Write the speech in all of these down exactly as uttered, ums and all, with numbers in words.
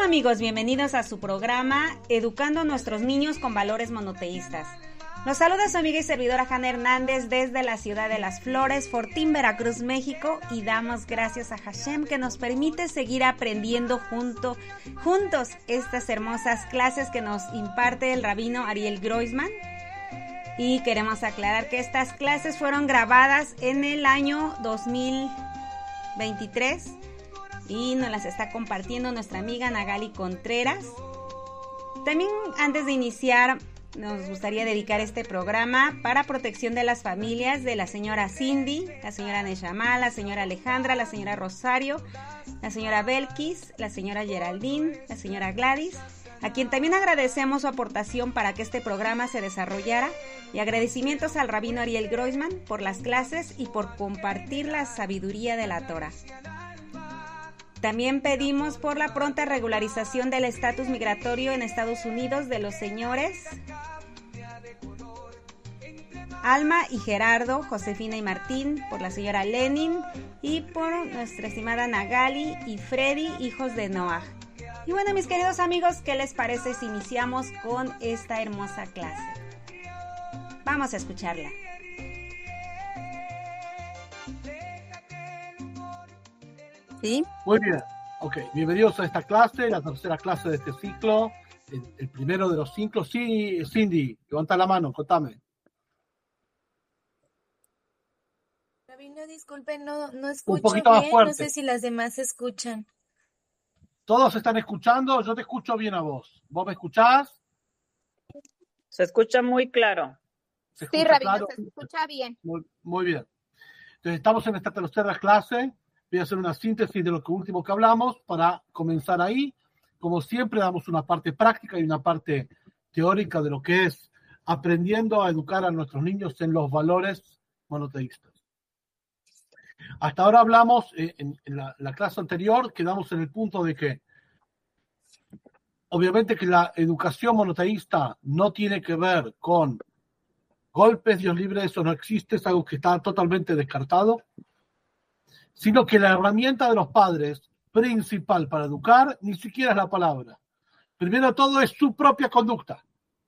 Shalom amigos, bienvenidos a su programa Educando a nuestros niños con valores monoteístas. Los saluda su amiga y servidora Hanna Hernández desde la ciudad de Las Flores, Fortín, Veracruz, México, y damos gracias a Hashem que nos permite seguir aprendiendo junto, juntos estas hermosas clases que nos imparte el rabino Ariel Groisman. Y queremos aclarar que estas clases fueron grabadas en el año dos mil veintitrés y nos las está compartiendo nuestra amiga Nagali Contreras. También antes de iniciar nos gustaría dedicar este programa para protección de las familias de la señora Cindy, la señora Neshama, la señora Alejandra, la señora Rosario, la señora Belkis, la señora Geraldine, la señora Gladys, a quien también agradecemos su aportación para que este programa se desarrollara, y agradecimientos al rabino Ariel Groisman por las clases y por compartir la sabiduría de la Torah. También pedimos por la pronta regularización del estatus migratorio en Estados Unidos de los señores Alma y Gerardo, Josefina y Martín, por la señora Lenin y por nuestra estimada Nagali y Freddy, hijos de Noah. Y bueno, mis queridos amigos, ¿qué les parece si iniciamos con esta hermosa clase? Vamos a escucharla. ¿Sí? Muy bien, ok, bienvenidos a esta clase, la tercera clase de este ciclo, el, el primero de los cinco. Sí, Cindy, levanta la mano, contame. Rabino, disculpen, no, no escucho Un poquito más bien, fuerte. No sé si las demás escuchan. ¿Todos están escuchando? Yo te escucho bien a vos. ¿Vos me escuchás? Se escucha muy claro. ¿Se Sí, escucha Rabino, claro? se escucha bien. Muy, muy bien. Entonces, estamos en esta tercera clase. Voy a hacer una síntesis de lo que último que hablamos para comenzar ahí. Como siempre, damos una parte práctica y una parte teórica de lo que es aprendiendo a educar a nuestros niños en los valores monoteístas. Hasta ahora hablamos, eh, en, en la, la clase anterior, quedamos en el punto de que, obviamente que la educación monoteísta no tiene que ver con golpes, Dios libre, eso no existe, es algo que está totalmente descartado, sino que la herramienta de los padres principal para educar ni siquiera es la palabra. Primero todo es su propia conducta.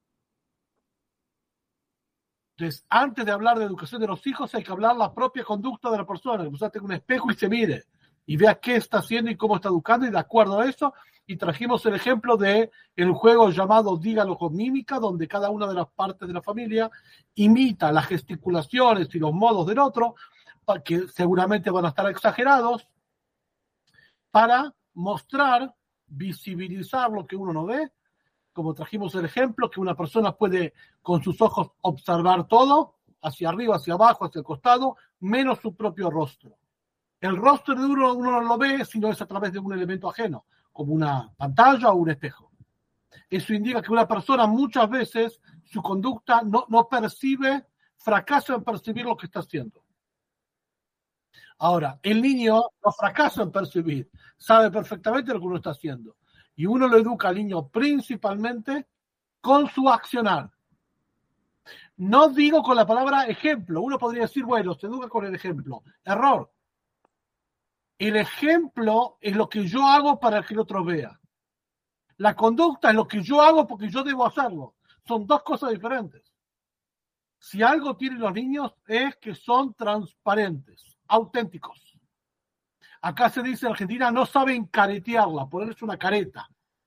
Entonces, antes de hablar de educación de los hijos, hay que hablar la propia conducta de la persona. Que usted tenga un espejo y se mire y vea qué está haciendo y cómo está educando, y de acuerdo a eso, y trajimos el ejemplo de el juego llamado Dígalo con mímica, donde cada una de las partes de la familia imita las gesticulaciones y los modos del otro, que seguramente van a estar exagerados, para mostrar, visibilizar lo que uno no ve, como trajimos el ejemplo, que una persona puede con sus ojos observar todo, hacia arriba, hacia abajo, hacia el costado, menos su propio rostro. El rostro de uno, uno no lo ve, sino es a través de un elemento ajeno, como una pantalla o un espejo. Eso indica que una persona muchas veces, su conducta no, no percibe, fracasa en percibir lo que está haciendo. Ahora, el niño no fracasa en percibir, sabe perfectamente lo que uno está haciendo. Y uno lo educa al niño principalmente con su accionar. No digo con la palabra ejemplo. Uno podría decir, bueno, se educa con el ejemplo. Error. El ejemplo es lo que yo hago para que el otro vea. La conducta es lo que yo hago porque yo debo hacerlo. Son dos cosas diferentes. Si algo tienen los niños es que son transparentes, auténticos. Acá se dice en Argentina, no saben caretearla, ponerse una careta.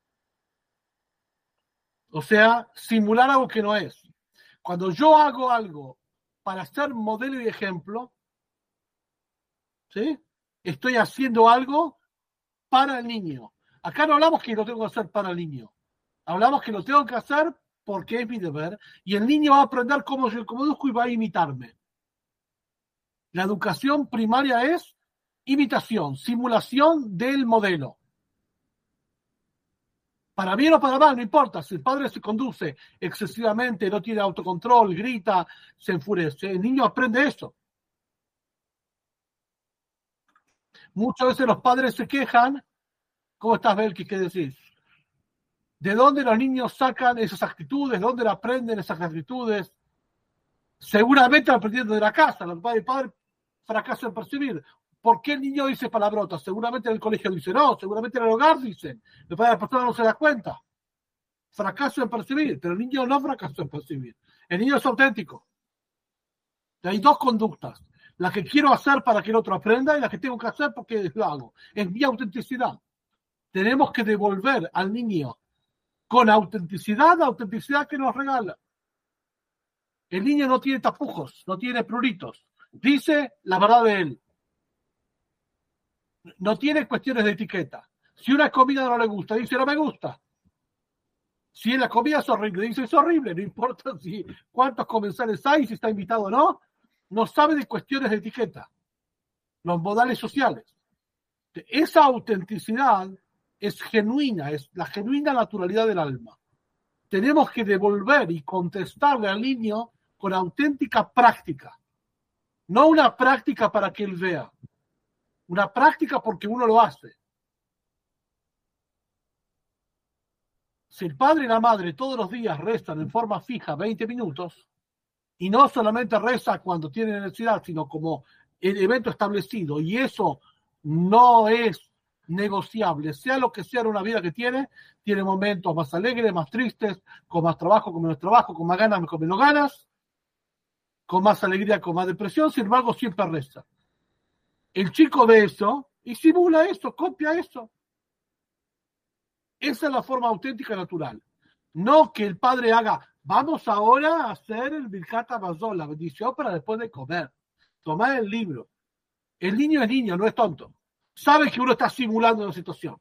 O sea, simular algo que no es. Cuando yo hago algo para ser modelo y ejemplo, ¿sí? Estoy haciendo algo para el niño. Acá no hablamos que lo tengo que hacer para el niño. Hablamos que lo tengo que hacer porque es mi deber, y el niño va a aprender cómo yo conduzco y va a imitarme. La educación primaria es imitación, simulación del modelo. Para bien o para mal, no importa. Si el padre se conduce excesivamente, no tiene autocontrol, grita, se enfurece, el niño aprende eso. Muchas veces los padres se quejan. ¿Cómo estás, Belki? ¿Qué decís? ¿De dónde los niños sacan esas actitudes? ¿De dónde aprenden esas actitudes? Seguramente aprendiendo de la casa. El padre, el padre fracasa en percibir. ¿Por qué el niño dice palabrotas? Seguramente en el colegio dice no, seguramente en el hogar dicen. Después la persona no se da cuenta. Fracaso en percibir, pero el niño no fracasó en percibir. El niño es auténtico. Hay dos conductas. La que quiero hacer para que el otro aprenda y la que tengo que hacer porque lo hago. Es mi autenticidad. Tenemos que devolver al niño con autenticidad la autenticidad que nos regala. El niño no tiene tapujos, no tiene pruritos. Dice la verdad de él. No tiene cuestiones de etiqueta. Si una comida no le gusta, dice no me gusta. Si la comida es horrible, dice es horrible. No importa si cuántos comensales hay, si está invitado o no. No sabe de cuestiones de etiqueta. Los modales sociales. Esa autenticidad es genuina, es la genuina naturalidad del alma. Tenemos que devolver y contestarle al niño con auténtica práctica. No una práctica para que él vea. Una práctica porque uno lo hace. Si el padre y la madre todos los días rezan en forma fija veinte minutos, y no solamente reza cuando tiene necesidad, sino como el evento establecido, y eso no es negociable, sea lo que sea en una vida que tiene, tiene momentos más alegres, más tristes, con más trabajo, con menos trabajo, con más ganas, con menos ganas, con más alegría, con más depresión, sin embargo siempre reza. El chico ve eso y simula eso, copia eso. Esa es la forma auténtica y natural. No que el padre haga, vamos ahora a hacer el Birkat Hamazon, la bendición para después de comer. Tomar el libro. El niño es niño, no es tonto. Sabe que uno está simulando una situación.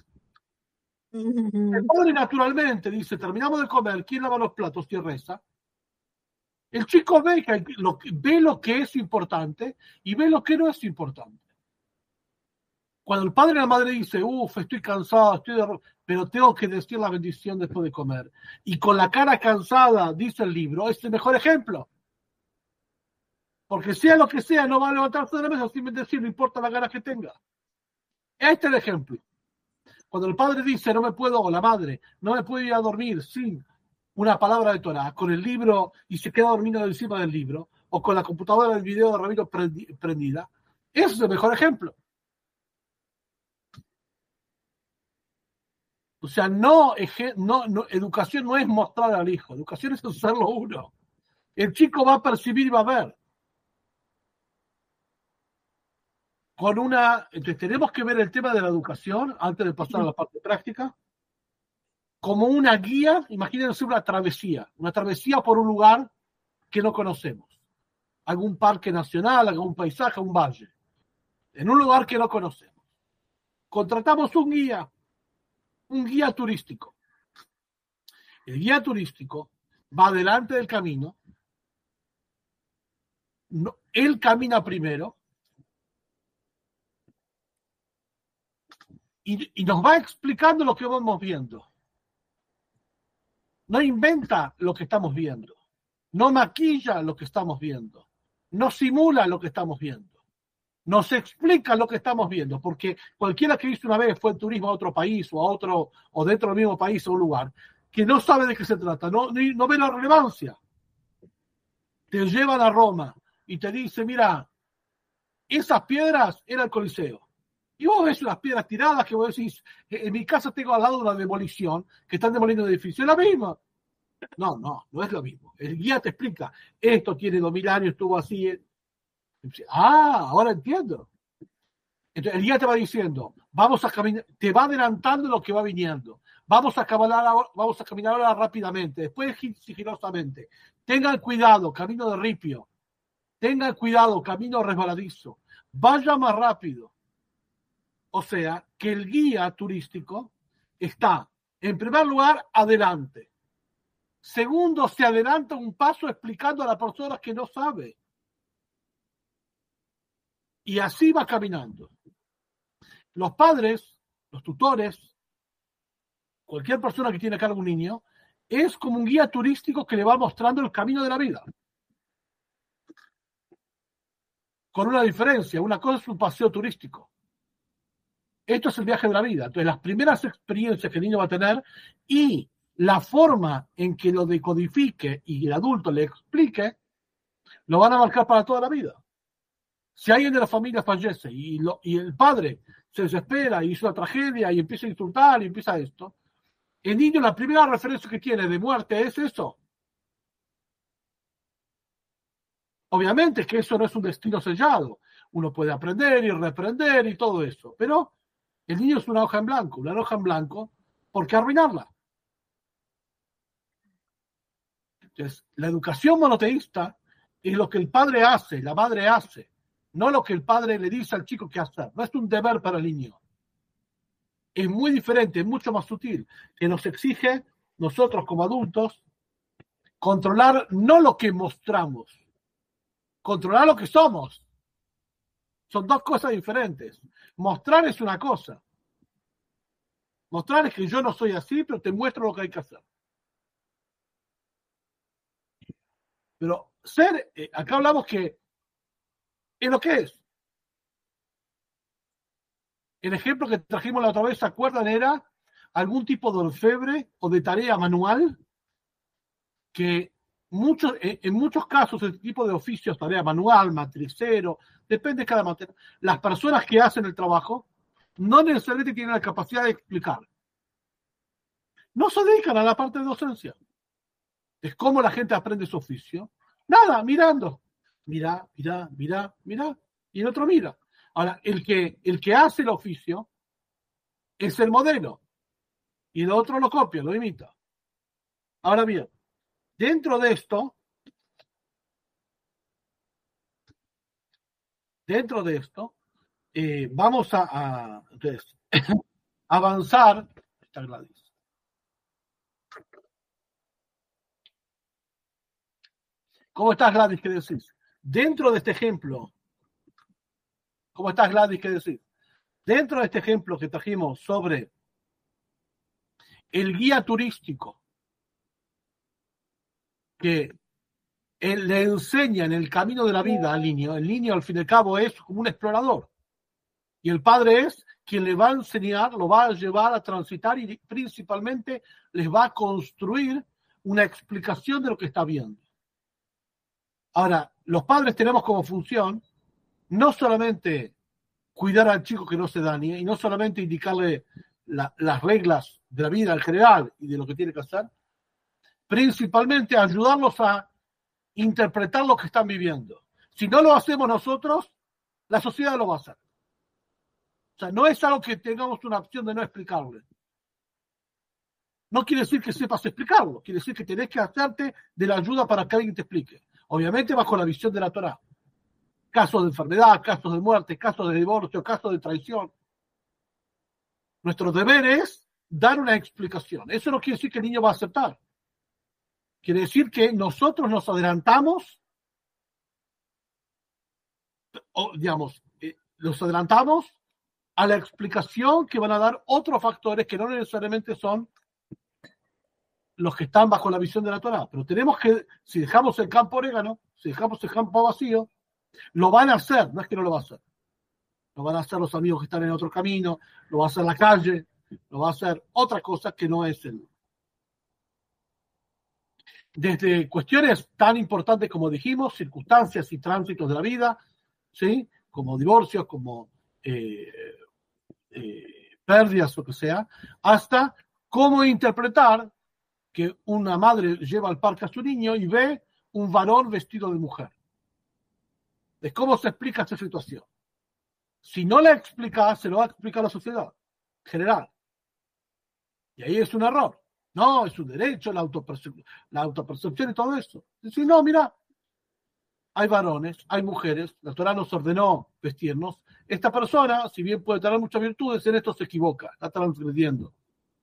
El padre naturalmente dice, terminamos de comer, ¿quién lava los platos? ¿Quién reza? El chico ve, que lo, ve lo que es importante y ve lo que no es importante. Cuando el padre y la madre dice, uff, estoy cansado, estoy de... pero tengo que decir la bendición después de comer. Y con la cara cansada, dice el libro, es el mejor ejemplo. Porque sea lo que sea, no va a levantarse de la mesa sin decir, no importa la ganas que tenga. Este es el ejemplo. Cuando el padre dice, no me puedo, o la madre, no me puedo ir a dormir sin una palabra de Torah, con el libro y se queda dormido encima del libro, o con la computadora del video de Ramiro prendida, ese es el mejor ejemplo. O sea, no, no, no, educación no es mostrar al hijo, educación es hacerlo uno. El chico va a percibir y va a ver. Con una, entonces tenemos que ver el tema de la educación, antes de pasar a la parte práctica, como una guía, imagínense una travesía, una travesía por un lugar que no conocemos. Algún parque nacional, algún paisaje, un valle. En un lugar que no conocemos. Contratamos un guía. Un guía turístico. El guía turístico va delante del camino, no, él camina primero y, y nos va explicando lo que vamos viendo. No inventa lo que estamos viendo, no maquilla lo que estamos viendo, no simula lo que estamos viendo. Nos explica lo que estamos viendo, porque cualquiera que hizo una vez fue en turismo a otro país o a otro, o dentro del mismo país o un lugar, que no sabe de qué se trata, no, no ve la relevancia. Te llevan a Roma y te dice, mira, esas piedras eran el Coliseo. Y vos ves las piedras tiradas que vos decís, en mi casa tengo al lado una demolición, que están demoliendo el edificio, es la misma. No, no, no es lo mismo. El guía te explica, esto tiene dos mil años, estuvo así. Ah, ahora entiendo. Entonces el guía te va diciendo, vamos a caminar, te va adelantando lo que va viniendo. Vamos a caminar ahora, vamos a caminar ahora rápidamente, después sigilosamente. Tengan cuidado, camino de ripio. Tengan cuidado, camino resbaladizo. Vaya más rápido. O sea, que el guía turístico está, en primer lugar, adelante. Segundo, se adelanta un paso explicando a la persona que no sabe. Y así va caminando. Los padres, los tutores, cualquier persona que tiene a cargo un niño, es como un guía turístico que le va mostrando el camino de la vida. Con una diferencia, una cosa es un paseo turístico. Esto es el viaje de la vida. Entonces, las primeras experiencias que el niño va a tener y la forma en que lo decodifique y el adulto le explique, lo van a marcar para toda la vida. Si alguien de la familia fallece y, lo, y el padre se desespera y hizo una tragedia y empieza a insultar y empieza esto, el niño la primera referencia que tiene de muerte es eso. Obviamente que eso no es un destino sellado. Uno puede aprender y reprender y todo eso, pero el niño es una hoja en blanco, una hoja en blanco, ¿por qué arruinarla? Entonces, la educación monoteísta es lo que el padre hace, la madre hace, no lo que el padre le dice al chico que hacer. No es un deber para el niño. Es muy diferente, es mucho más sutil, que nos exige nosotros como adultos controlar no lo que mostramos, controlar lo que somos. Son dos cosas diferentes. Mostrar es una cosa. Mostrar es que yo no soy así, pero te muestro lo que hay que hacer. Pero ser, eh, acá hablamos que es lo que es. El ejemplo que trajimos la otra vez, ¿se acuerdan? Era algún tipo de orfebre o de tarea manual que muchos, en muchos casos este tipo de oficios, tarea manual, matricero, depende de cada materia, las personas que hacen el trabajo no necesariamente tienen la capacidad de explicar. No se dedican a la parte de docencia. Es como la gente aprende su oficio. Nada, mirando. Mira, mira, mira, mira. Y el otro mira. Ahora, el que, el que hace el oficio es el modelo. Y el otro lo copia, lo imita. Ahora bien, dentro de esto, dentro de esto, eh, vamos a, a entonces, avanzar. Está Gladys. ¿Cómo estás, Gladys? ¿Qué decís? Dentro de este ejemplo, ¿cómo estás, Gladys? ¿Qué decís? Dentro de este ejemplo que trajimos sobre el guía turístico que él le enseña en el camino de la vida al niño, el niño al fin y al cabo es como un explorador. Y el padre es quien le va a enseñar, lo va a llevar a transitar y principalmente les va a construir una explicación de lo que está viendo. Ahora, los padres tenemos como función no solamente cuidar al chico que no se dañe y no solamente indicarle la, las reglas de la vida en general y de lo que tiene que hacer, principalmente ayudarlos a interpretar lo que están viviendo. Si no lo hacemos nosotros, la sociedad lo va a hacer. O sea, no es algo que tengamos una opción de no explicarle. No quiere decir que sepas explicarlo, quiere decir que tenés que hacerte de la ayuda para que alguien te explique. Obviamente bajo la visión de la Torá. Casos de enfermedad, casos de muerte, casos de divorcio, casos de traición. Nuestro deber es dar una explicación. Eso no quiere decir que el niño va a aceptar. Quiere decir que nosotros nos adelantamos, o digamos, eh, nos adelantamos a la explicación que van a dar otros factores que no necesariamente son los que están bajo la visión de la Torá. Pero tenemos que, si dejamos el campo orégano, si dejamos el campo vacío, lo van a hacer, no es que no lo va a hacer. Lo van a hacer los amigos que están en otro camino, lo va a hacer la calle, lo va a hacer otra cosa que no es el. Desde cuestiones tan importantes como dijimos, circunstancias y tránsitos de la vida, ¿sí? Como divorcios, como eh, eh, pérdidas, o que sea, hasta cómo interpretar que una madre lleva al parque a su niño y ve un varón vestido de mujer. De cómo se explica esta situación. Si no la explica, se lo va a explicar a la sociedad general. Y ahí es un error. No, es un derecho, la autopercepción, la autopercepción y todo eso. Decir, no, mira, hay varones, hay mujeres, la Torá nos ordenó vestirnos. Esta persona, si bien puede tener muchas virtudes, en esto se equivoca, está transgrediendo.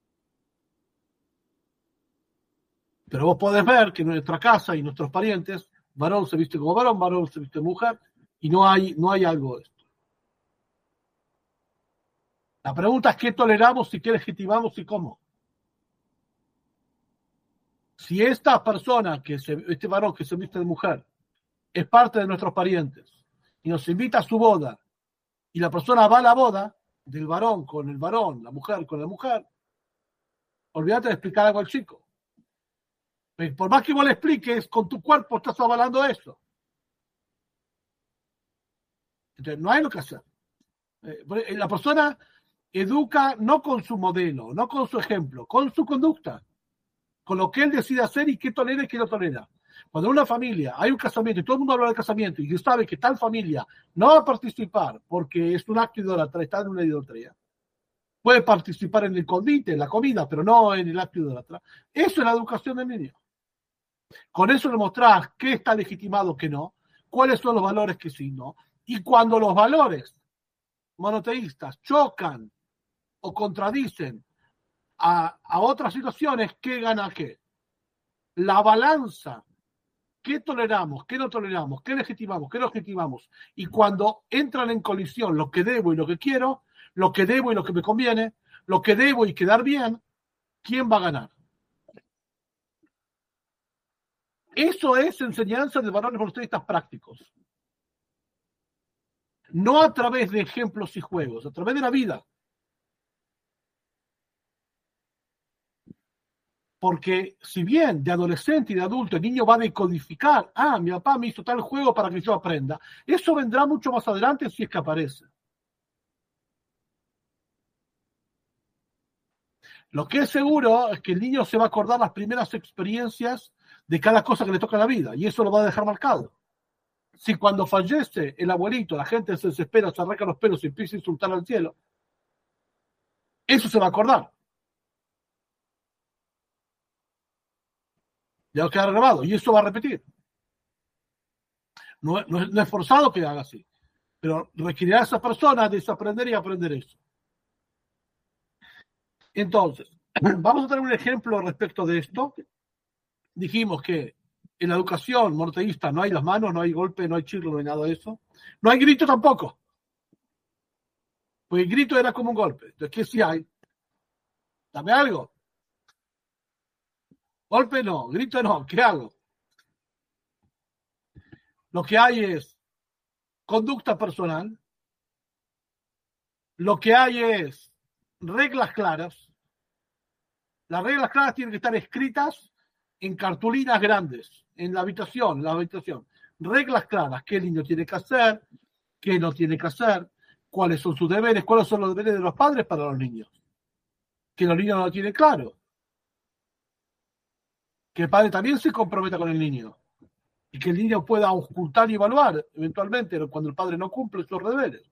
Pero vos podés ver que en nuestra casa y nuestros parientes, varón se viste como varón, varón se viste mujer, y no hay, no hay algo de esto. La pregunta es qué toleramos y qué legitimamos y cómo. Si esta persona, que se, este varón que se viste de mujer, es parte de nuestros parientes, y nos invita a su boda, y la persona va a la boda del varón con el varón, la mujer con la mujer, olvídate de explicar algo al chico. Por más que vos le expliques, con tu cuerpo estás avalando eso. Entonces, no hay lo que hacer. Eh, la persona educa no con su modelo, no con su ejemplo, con su conducta, con lo que él decide hacer y qué tolera y qué no tolera. Cuando en una familia hay un casamiento y todo el mundo habla del casamiento y sabe que tal familia no va a participar porque es un acto idólatra, está en una idolatría, puede participar en el convite, en la comida, pero no en el acto idólatra. Eso es la educación del niño. Con eso le mostrás qué está legitimado, qué no, cuáles son los valores que sí, no. Y cuando los valores monoteístas chocan o contradicen a, a otras situaciones, ¿qué gana qué? La balanza. ¿Qué toleramos? ¿Qué no toleramos? ¿Qué legitimamos? ¿Qué no legitimamos? Y cuando entran en colisión lo que debo y lo que quiero, lo que debo y lo que me conviene, lo que debo y quedar bien, ¿quién va a ganar? Eso es enseñanza de valores monoteístas prácticos. No a través de ejemplos y juegos, a través de la vida. Porque si bien de adolescente y de adulto el niño va a decodificar, ah, mi papá me hizo tal juego para que yo aprenda, eso vendrá mucho más adelante si es que aparece. Lo que es seguro es que el niño se va a acordar las primeras experiencias de cada cosa que le toca en la vida, y eso lo va a dejar marcado. Si cuando fallece el abuelito la gente se desespera, se arranca los pelos y empieza a insultar al cielo, eso se va a acordar. Ya va a quedar grabado, y eso va a repetir. No, no, no es forzado que haga así, pero requerirá a esa persona desaprender y aprender eso. Entonces, vamos a tener un ejemplo respecto de esto. Dijimos que en la educación monoteísta no hay las manos, no hay golpe, no hay chirlo, no hay nada de eso. No hay grito tampoco. Porque el grito era como un golpe. Entonces, ¿qué sí hay? Dame algo. Golpe no, grito no, ¿qué hago? Lo que hay es conducta personal. Lo que hay es reglas claras. Las reglas claras tienen que estar escritas en cartulinas grandes, en la habitación, en la habitación. Reglas claras, qué el niño tiene que hacer, qué no tiene que hacer, cuáles son sus deberes, cuáles son los deberes de los padres para los niños. Que los niños no lo tienen claro. Que el padre también se comprometa con el niño. Y que el niño pueda ocultar y evaluar, eventualmente, cuando el padre no cumple sus deberes.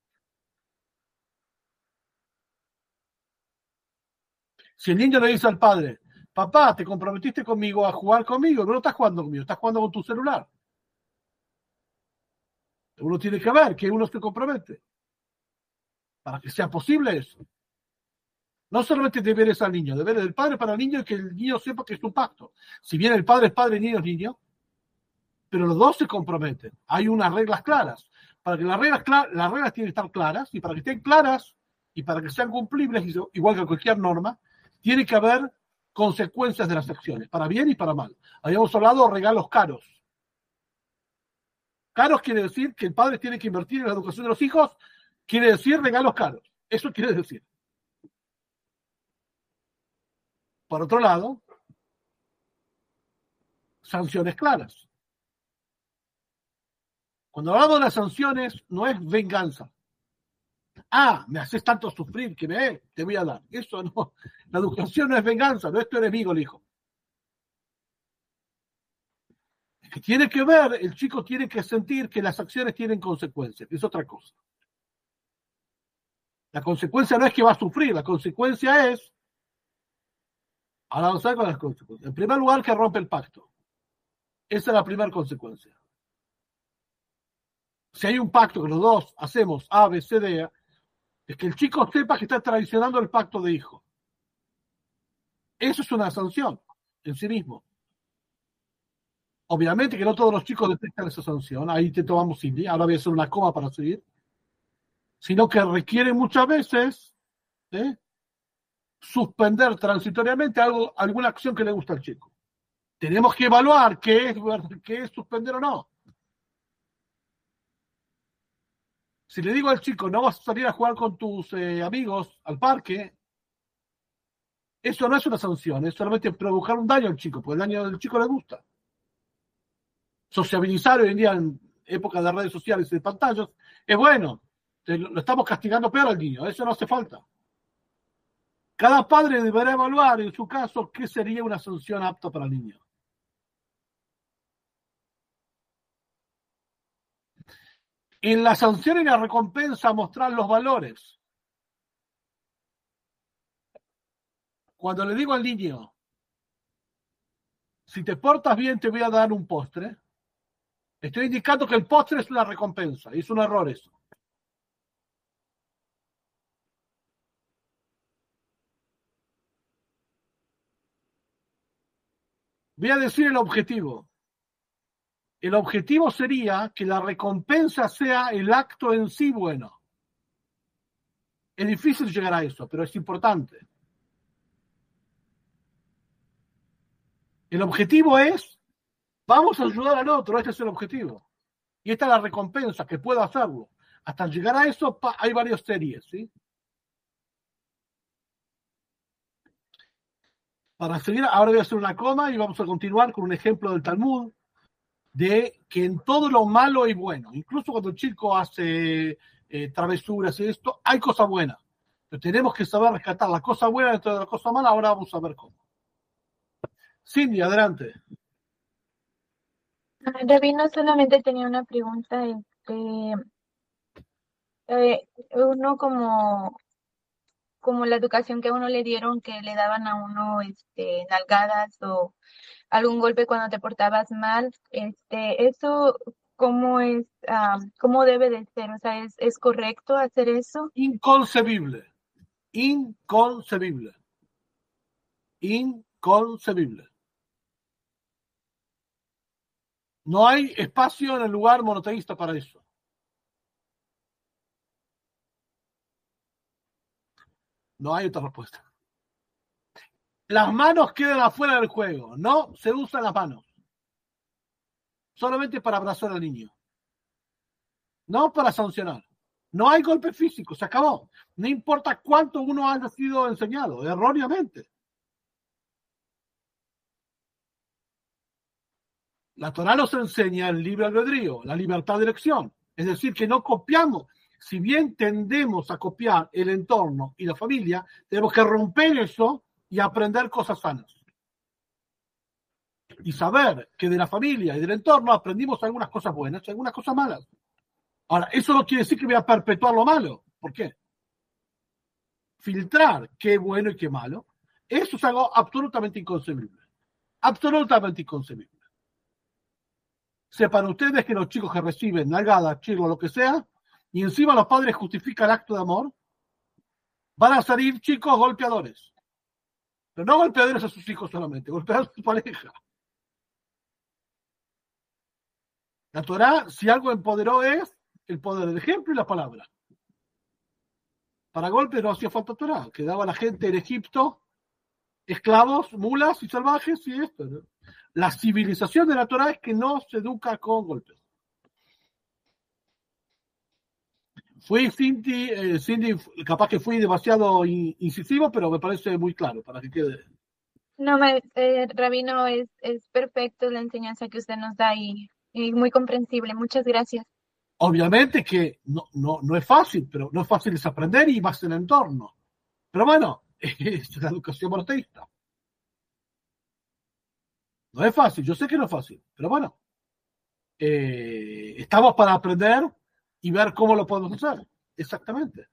Si el niño le dice al padre, papá, te comprometiste conmigo a jugar conmigo, no estás jugando conmigo, estás jugando con tu celular. Uno tiene que ver que uno se compromete. Para que sea posible eso. No solamente deberes al niño, deberes del padre para el niño y que el niño sepa que es un pacto. Si bien el padre es padre, el niño es niño, pero los dos se comprometen. Hay unas reglas claras. Para que las reglas, las reglas tienen que estar claras, y para que estén claras y para que sean cumplibles, igual que cualquier norma, tiene que haber consecuencias de las acciones, para bien y para mal. Habíamos hablado de regalos caros. Caros quiere decir que el padre tiene que invertir en la educación de los hijos, quiere decir regalos caros. Eso quiere decir. Por otro lado, sanciones claras. Cuando hablamos de las sanciones, no es venganza. Ah, me haces tanto sufrir que me te voy a dar. Eso no. La educación no es venganza, no es tu enemigo el hijo. Es que tiene que ver, el chico tiene que sentir que las acciones tienen consecuencias, que es otra cosa. La consecuencia no es que va a sufrir, la consecuencia es, ahora vamos a ver con las consecuencias. En primer lugar, que rompe el pacto. Esa es la primera consecuencia. Si hay un pacto que los dos hacemos A, B, C, D, es que el chico sepa que está traicionando el pacto de hijo. Eso es una sanción en sí mismo. Obviamente que no todos los chicos detectan esa sanción. Ahí te tomamos Cindy. Ahora voy a hacer una coma para seguir. Sino que requiere muchas veces ¿eh? suspender transitoriamente algo, alguna acción que le gusta al chico. Tenemos que evaluar qué es, qué es suspender o no. Si le digo al chico, no vas a salir a jugar con tus eh, amigos al parque, eso no es una sanción, es solamente provocar un daño al chico, porque el daño del chico le gusta. Sociabilizar hoy en día en época de redes sociales y de pantallas, es bueno. Te lo, lo estamos castigando peor al niño. Eso no hace falta. Cada padre deberá evaluar en su caso qué sería una sanción apta para el niño. En la sanción y la recompensa mostrar los valores. Cuando le digo al niño, si te portas bien te voy a dar un postre, estoy indicando que el postre es una recompensa, y es un error eso. Voy a decir el objetivo. El objetivo sería que la recompensa sea el acto en sí bueno. Es difícil llegar a eso, pero es importante. El objetivo es, vamos a ayudar al otro, este es el objetivo. Y esta es la recompensa, que pueda hacerlo. Hasta llegar a eso hay varias series, ¿sí? Para seguir, ahora voy a hacer una coma y vamos a continuar con un ejemplo del Talmud de que en todo lo malo hay bueno. Incluso cuando el chico hace eh, travesuras y esto, hay cosas buenas. Pero tenemos que saber rescatar la cosa buena dentro de la cosa mala. Ahora vamos a ver cómo. Cindy, adelante. Rabino, solamente tenía una pregunta. Este, eh, uno como, como la educación que a uno le dieron, que le daban a uno este, nalgadas o algún golpe cuando te portabas mal, este, eso, ¿cómo es, um, cómo debe de ser? O sea, ¿es, es correcto hacer eso? Inconcebible. Inconcebible. Inconcebible. No hay espacio en el lugar monoteísta para eso. No hay otra respuesta. Las manos quedan afuera del juego. No se usan las manos. Solamente para abrazar al niño. No para sancionar. No hay golpe físico. Se acabó. No importa cuánto uno haya sido enseñado. Erróneamente. La Torá nos enseña el libre albedrío, la libertad de elección. Es decir, que no copiamos. Si bien tendemos a copiar el entorno y la familia, tenemos que romper eso y aprender cosas sanas. Y saber que de la familia y del entorno aprendimos algunas cosas buenas y algunas cosas malas. Ahora, eso no quiere decir que voy a perpetuar lo malo. ¿Por qué? Filtrar qué bueno y qué malo, eso es algo absolutamente inconcebible. Absolutamente inconcebible. Sepan ustedes que los chicos que reciben nalgadas, chirlo, lo que sea, y encima los padres justifican el acto de amor, van a salir chicos golpeadores. Pero no golpeadores a sus hijos solamente, golpeadores a su pareja. La Torá, si algo empoderó, es el poder del ejemplo y la palabra. Para golpes no hacía falta Torá, quedaba la gente en Egipto, esclavos, mulas y salvajes, y esto, ¿no? La civilización de la Torá es que no se educa con golpes. Fui, Cindy, eh, Cindy, capaz que fui demasiado in, incisivo, pero me parece muy claro para que quede. No, me, eh, Rabino, es, es perfecto la enseñanza que usted nos da y, y muy comprensible. Muchas gracias. Obviamente que no, no, no es fácil, pero no es fácil es aprender y más en el entorno. Pero bueno, es la educación monoteísta. No es fácil, yo sé que no es fácil, pero bueno, eh, estamos para aprender y ver cómo lo podemos hacer. Exactamente.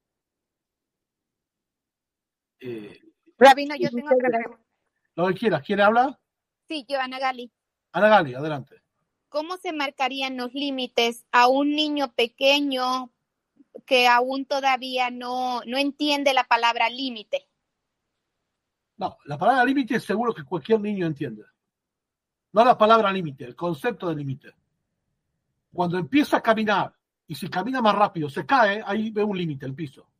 Eh, Rabino, yo tengo otra pregunta. Lo que quieras. ¿Quién habla? Sí, yo, Ana Gali. Ana Gali, adelante. ¿Cómo se marcarían los límites a un niño pequeño que aún todavía no, no entiende la palabra límite? No, la palabra límite es seguro que cualquier niño entiende. No la palabra límite, el concepto de límite. Cuando empieza a caminar y si camina más rápido, se cae, ahí ve un límite, el piso.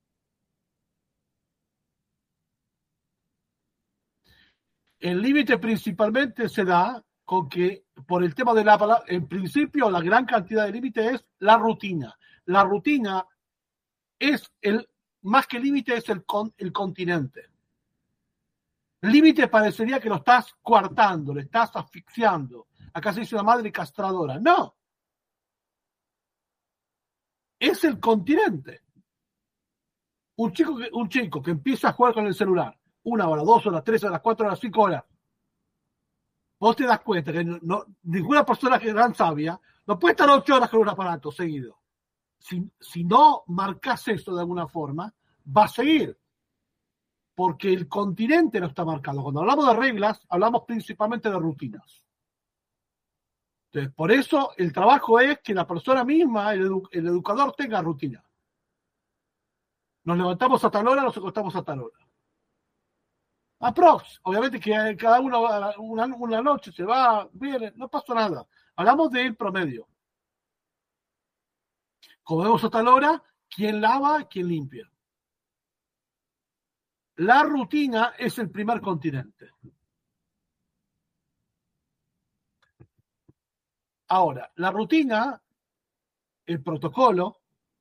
El límite principalmente se da con que, por el tema de la palabra, en principio la gran cantidad de límite es la rutina. La rutina es el, más que límite, es el, con, el continente. Límite parecería que lo estás coartando, le estás asfixiando. Acá se dice una madre castradora. No. es el continente. Un chico, que, un chico que empieza a jugar con el celular, una hora, dos horas, tres horas, cuatro horas, cinco horas, vos te das cuenta que no, no, ninguna persona que es gran sabia no puede estar ocho horas con un aparato seguido. Si, si no marcas eso de alguna forma, va a seguir. Porque el continente no está marcado. Cuando hablamos de reglas, hablamos principalmente de rutinas. Entonces, por eso el trabajo es que la persona misma, el, edu el educador, tenga rutina. Nos levantamos a tal hora, nos acostamos a tal hora. Aprox, obviamente que cada uno una, una noche se va, viene, no pasa nada. Hablamos del promedio. Comemos a tal hora, ¿quién lava? ¿Quién limpia? La rutina es el primer continente. Ahora, la rutina, el protocolo,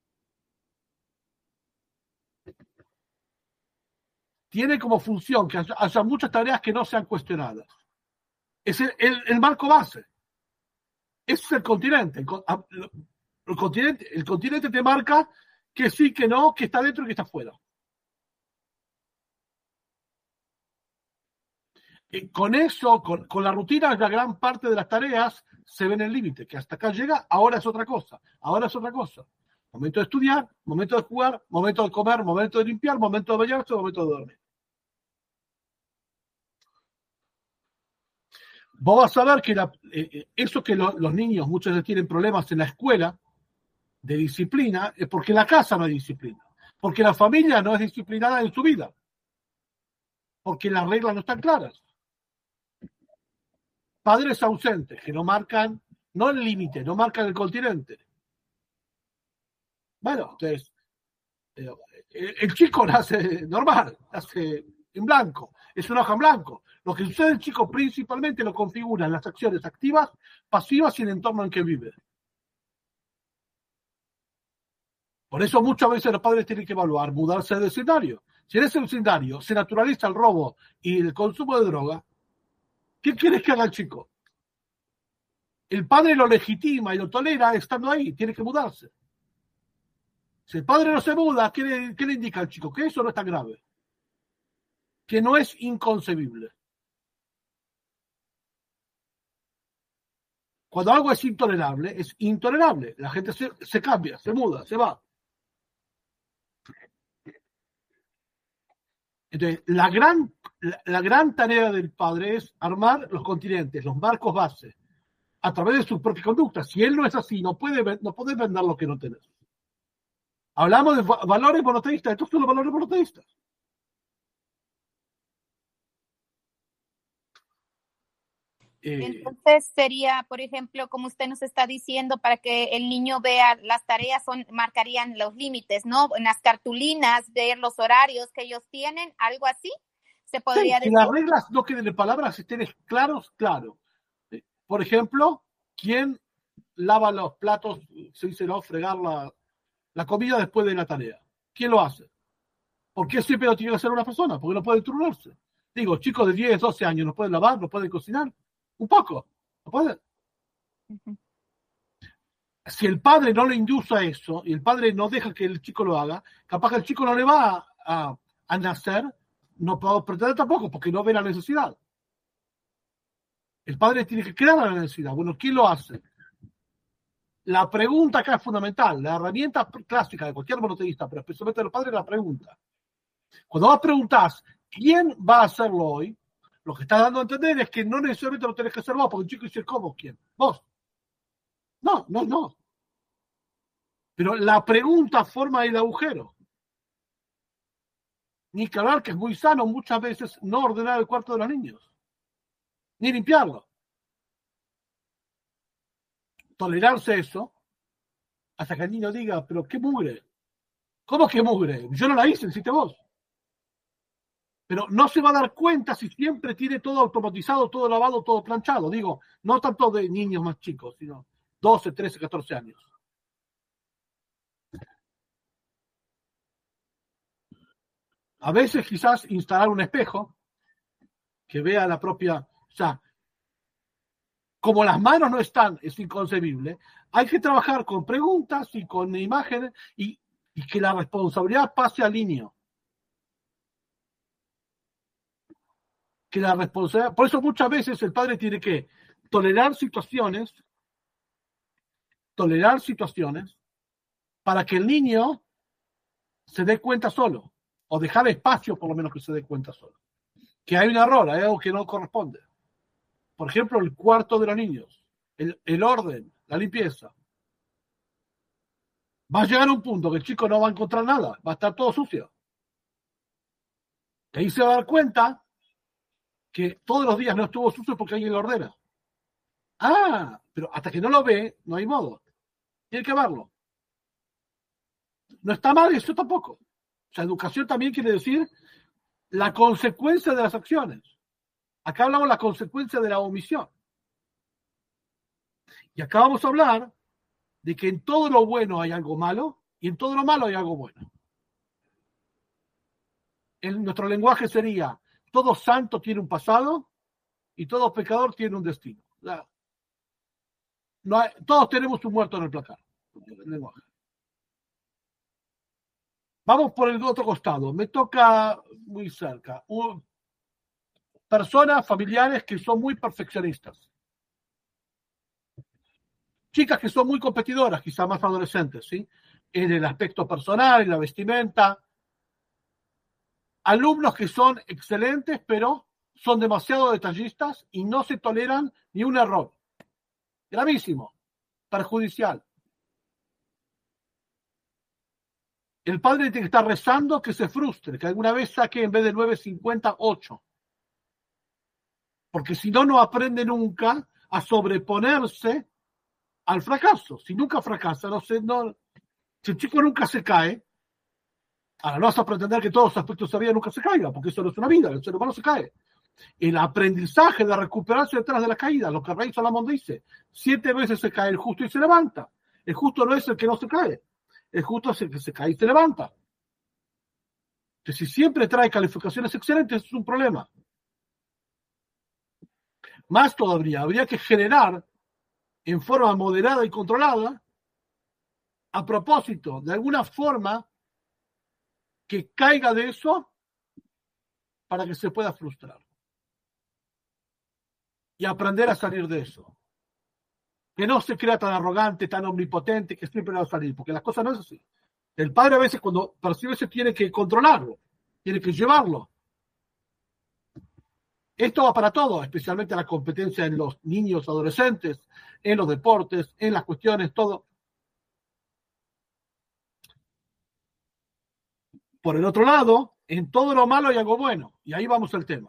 tiene como función que haya, haya muchas tareas que no sean cuestionadas. Es el, el, el marco base. Ese es el continente. El, el, continente. el continente te marca que sí, que no, que está dentro y que está fuera. Y con eso, con, con la rutina, la gran parte de las tareas se ven en el límite, que hasta acá llega, ahora es otra cosa, ahora es otra cosa. Momento de estudiar, momento de jugar, momento de comer, momento de limpiar, momento de bañarse, momento de dormir. Vos vas a ver que la, eh, eso que lo, los niños muchas veces tienen problemas en la escuela de disciplina es porque la casa no hay disciplina, porque la familia no es disciplinada en su vida, porque las reglas no están claras. Padres ausentes que no marcan, no el límite, no marcan el continente. Bueno, entonces, eh, el chico nace normal, nace en blanco, es una hoja en blanco. Lo que sucede el chico principalmente lo configura en las acciones activas, pasivas y en el entorno en que vive. Por eso muchas veces los padres tienen que evaluar, mudarse de vecindario. Si en ese vecindario se naturaliza el robo y el consumo de droga, ¿qué quieres que haga el chico? El padre lo legitima y lo tolera estando ahí, tiene que mudarse. Si el padre no se muda, ¿qué le, qué le indica al chico? Que eso no es tan grave. Que no es inconcebible. Cuando algo es intolerable, es intolerable. La gente se, se cambia, se muda, se va. Entonces, la gran, la, la gran tarea del padre es armar los continentes, los marcos base, a través de su propia conducta. Si él no es así, no puede, no puede vender lo que no tenés. Hablamos de valores monoteístas, estos son los valores monoteístas. Entonces sería, por ejemplo, como usted nos está diciendo, para que el niño vea las tareas, son, marcarían los límites, ¿no? En las cartulinas, ver los horarios que ellos tienen, algo así, se podría sí, decir. Que las reglas no queden en palabras, estén claros, claro. Por ejemplo, ¿quién lava los platos, se dice, no, fregar la, la comida después de la tarea? ¿Quién lo hace? ¿Por qué siempre lo tiene que hacer una persona? Porque no puede turnarse. Digo, chicos de diez, doce años, ¿no pueden lavar? ¿No pueden cocinar? Un poco, ¿no puede? Uh-huh. Si el padre no le induce a eso y el padre no deja que el chico lo haga, capaz que el chico no le va a, a, a nacer, no puedo pretender tampoco, porque no ve la necesidad. El padre tiene que crear la necesidad. Bueno, ¿quién lo hace? La pregunta acá es fundamental. La herramienta clásica de cualquier monoteísta, pero especialmente de los padres, es la pregunta. Cuando vos preguntás, ¿quién va a hacerlo hoy? Lo que está dando a entender es que no necesariamente lo tenés que hacer vos, porque un chico dice, ¿cómo? ¿Quién? ¿Vos? No, no, no. Pero la pregunta forma el agujero. Ni que hablar que es muy sano muchas veces no ordenar el cuarto de los niños. Ni limpiarlo. Tolerarse eso hasta que el niño diga, pero ¿qué mugre? ¿Cómo que mugre? Yo no la hice, hiciste vos. Pero no se va a dar cuenta si siempre tiene todo automatizado, todo lavado, todo planchado. Digo, no tanto de niños más chicos, sino doce, trece, catorce años. A veces quizás instalar un espejo que vea la propia... O sea, como las manos no están, es inconcebible, hay que trabajar con preguntas y con imágenes y, y que la responsabilidad pase al niño. Que la responsabilidad, por eso muchas veces el padre tiene que tolerar situaciones, tolerar situaciones para que el niño se dé cuenta solo, o dejar espacio por lo menos que se dé cuenta solo. Que hay un error, hay algo que no corresponde. Por ejemplo, el cuarto de los niños, el, el orden, la limpieza. Va a llegar a un punto que el chico no va a encontrar nada, va a estar todo sucio. Y ahí se va a dar cuenta que todos los días no estuvo sucio porque alguien lo ordena. Ah, pero hasta que no lo ve, no hay modo. Tiene que verlo. No está mal eso tampoco. O sea, educación también quiere decir la consecuencia de las acciones. Acá hablamos de la consecuencia de la omisión. Y acá vamos a hablar de que en todo lo bueno hay algo malo y en todo lo malo hay algo bueno. En nuestro lenguaje sería, todo santo tiene un pasado y todo pecador tiene un destino. O sea, no hay, todos tenemos un muerto en el placar. En el lenguaje. Vamos por el otro costado. Me toca muy cerca. Un, personas, familiares que son muy perfeccionistas. Chicas que son muy competidoras, quizá más adolescentes, ¿sí? En el aspecto personal, en la vestimenta. Alumnos que son excelentes, pero son demasiado detallistas y no se toleran ni un error. Gravísimo, perjudicial. El padre tiene que estar rezando que se frustre, que alguna vez saque en vez de nueve cincuenta, ocho. Porque si no, no aprende nunca a sobreponerse al fracaso. Si nunca fracasa, no sé, no, si el chico nunca se cae, ahora no vas a pretender que todos los aspectos de la vida nunca se caigan, porque eso no es una vida, el ser humano se cae. El aprendizaje de recuperarse detrás de la caída, lo que Rey Salomón dice, siete veces se cae el justo y se levanta. El justo no es el que no se cae, el justo es el que se cae y se levanta. Que si siempre trae calificaciones excelentes, es un problema. Más todavía, habría que generar en forma moderada y controlada, a propósito, de alguna forma, que caiga de eso para que se pueda frustrar. Y aprender a salir de eso. Que no se crea tan arrogante, tan omnipotente, que siempre va a salir, porque las cosas no es así. El padre a veces cuando percibe eso tiene que controlarlo, tiene que llevarlo. Esto va para todo, especialmente la competencia en los niños, adolescentes, en los deportes, en las cuestiones, todo. Por el otro lado, en todo lo malo hay algo bueno, y ahí vamos al tema.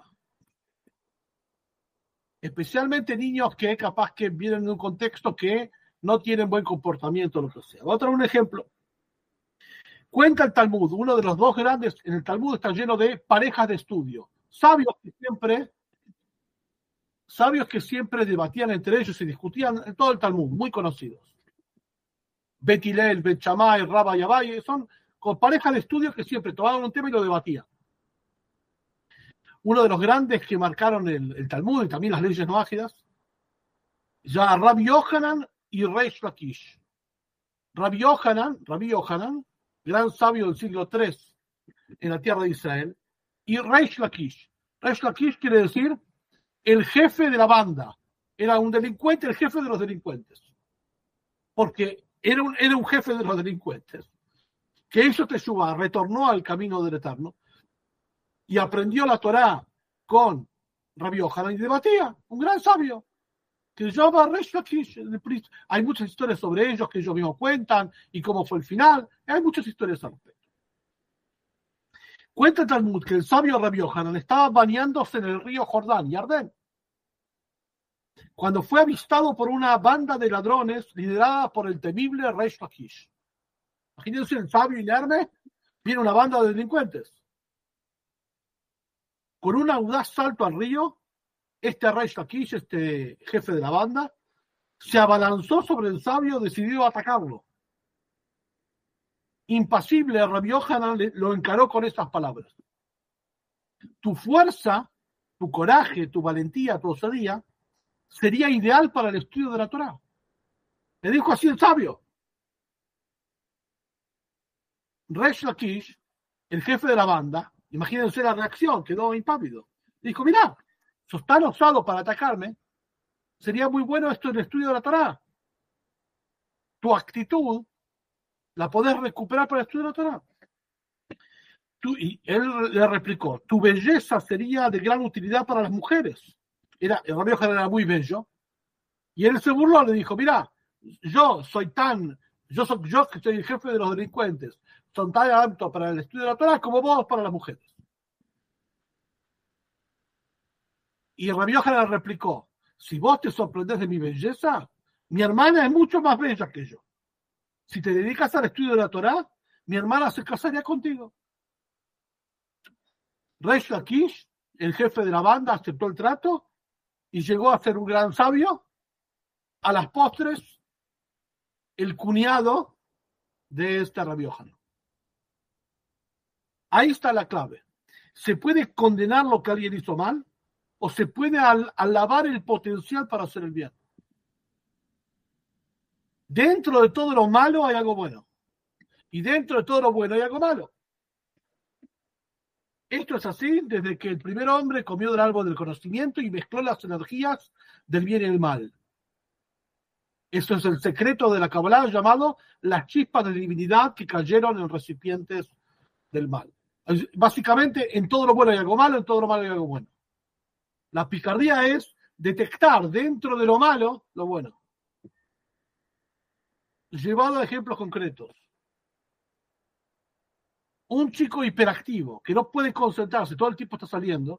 Especialmente niños que capaz que vienen en un contexto que no tienen buen comportamiento, lo que sea. Voy a traer un ejemplo. Cuenta el Talmud, uno de los dos grandes, en el Talmud está lleno de parejas de estudio, sabios que siempre, sabios que siempre debatían entre ellos y discutían en todo el Talmud, muy conocidos. Bet Hillel, Bet Shammai, Rabba y Abaye, son con parejas de estudio que siempre tomaban un tema y lo debatían. Uno de los grandes que marcaron el, el Talmud y también las leyes noágidas, ya Rabbi Yohanan y Reish Lakish. Rabbi Yohanan, Rabbi Yohanan, gran sabio del siglo tres en la tierra de Israel, y Reish Lakish. Reish Lakish quiere decir el jefe de la banda. Era un delincuente, el jefe de los delincuentes. Porque era un, era un jefe de los delincuentes. Que hizo Teshuvá, retornó al camino del Eterno y aprendió la Torá con Rabbi Yohanan y debatía, un gran sabio, que se llama Reish Lakish. Hay muchas historias sobre ellos que ellos mismos cuentan y cómo fue el final. Hay muchas historias al respecto. Cuenta el Talmud que el sabio Rabbi Yohanan estaba bañándose en el río Jordán, Yardén, cuando fue avistado por una banda de ladrones liderada por el temible Reish Lakish. Imagínense el sabio inerme, viene una banda de delincuentes. Con un audaz salto al río, este Reish Lakish, este jefe de la banda, se abalanzó sobre el sabio, decidido a atacarlo. Impasible, Rabbi Yohanan lo encaró con estas palabras. Tu fuerza, tu coraje, tu valentía, tu osadía, sería ideal para el estudio de la Torá. Le dijo así el sabio. Resh Lakish, el jefe de la banda, imagínense la reacción, quedó impávido. Dijo, mirá, sos tan osado para atacarme, sería muy bueno esto en el estudio de la Torá. Tu actitud la podés recuperar para el estudio de la Torá. Tú, y él le replicó, tu belleza sería de gran utilidad para las mujeres. Era, el Rabbi Yohanan era muy bello, y él se burló, le dijo, mirá, yo soy tan, yo soy yo que soy el jefe de los delincuentes, son tan aptos para el estudio de la Torá como vos para las mujeres. Y el Rabbi Yohanan replicó, si vos te sorprendés de mi belleza, mi hermana es mucho más bella que yo. Si te dedicas al estudio de la Torá, mi hermana se casaría contigo. Resh Lakish, el jefe de la banda, aceptó el trato y llegó a ser un gran sabio. A las postres, el cuñado de este Rabbi Yohanan. Ahí está la clave. ¿Se puede condenar lo que alguien hizo mal? ¿O se puede al- alabar el potencial para hacer el bien? Dentro de todo lo malo hay algo bueno. Y dentro de todo lo bueno hay algo malo. Esto es así desde que el primer hombre comió del árbol del conocimiento y mezcló las energías del bien y el mal. Eso es el secreto de la Kabbalah llamado las chispas de divinidad que cayeron en recipientes del mal. Básicamente, en todo lo bueno hay algo malo, en todo lo malo hay algo bueno. La picardía es detectar dentro de lo malo lo bueno. Llevado a ejemplos concretos. Un chico hiperactivo que no puede concentrarse, todo el tiempo está saliendo,